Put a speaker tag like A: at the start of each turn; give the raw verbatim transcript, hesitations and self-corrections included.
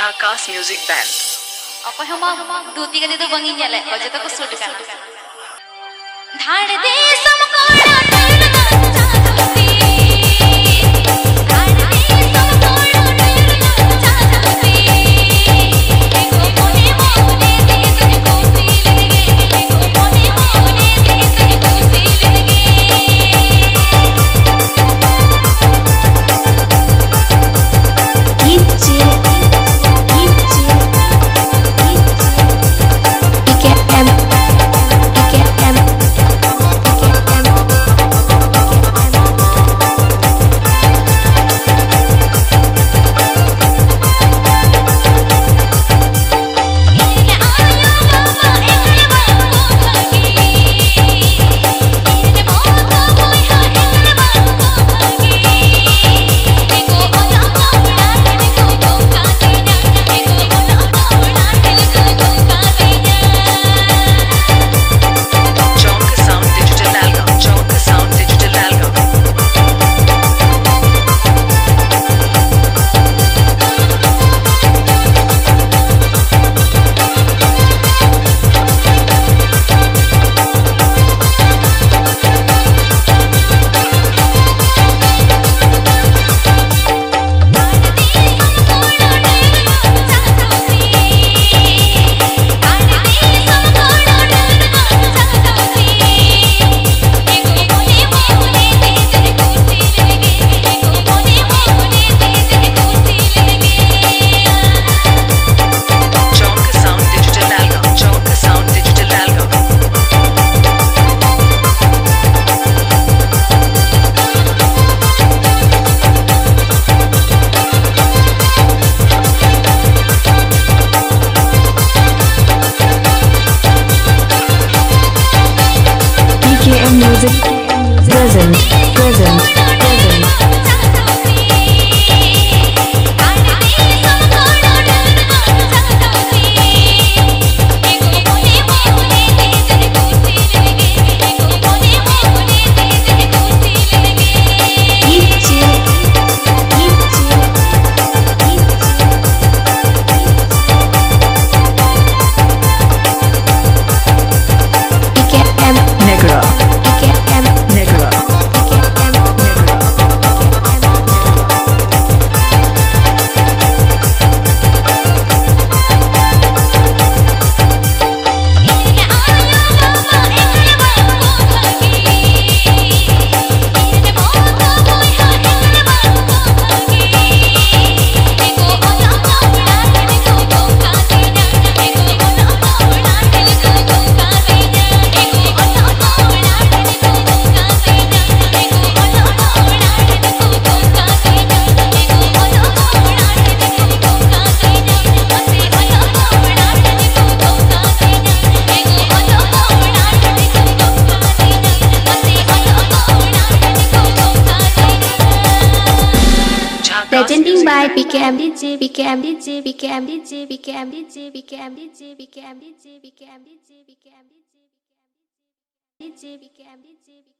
A: Akas Music Band.
B: Apa hama दूती का तो बंगी जाले बजे तो कुछ सूट कर धाड़ दे समकोड़ा टरना चाहती धाड़ दे समकोड़ा टरना चाहती एको मोने मोने दे तुझे खुशी लगे एको मोने मोने दे तुझे खुशी लगे
C: Present, present, present. Presenting by B K M D J, B K M D J, B K M D J, B K M D J, B K M D J, B K M D J, B K M D J, B K M D J, B K M D J, B K M D J, B K M D J.